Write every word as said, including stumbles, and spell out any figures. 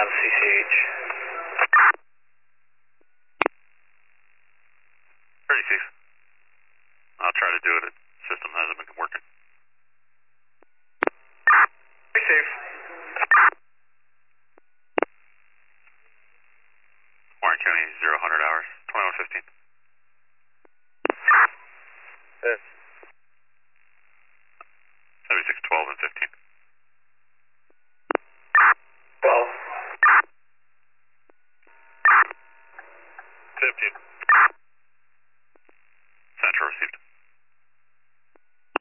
C C H. Pretty safe. I'll try to do it. The system hasn't been working. Pretty safe. Warren County, zero hundred hours, twenty-one fifteen.